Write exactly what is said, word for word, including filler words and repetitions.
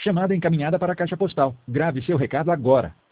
Chamada encaminhada para a caixa postal. Grave seu recado agora.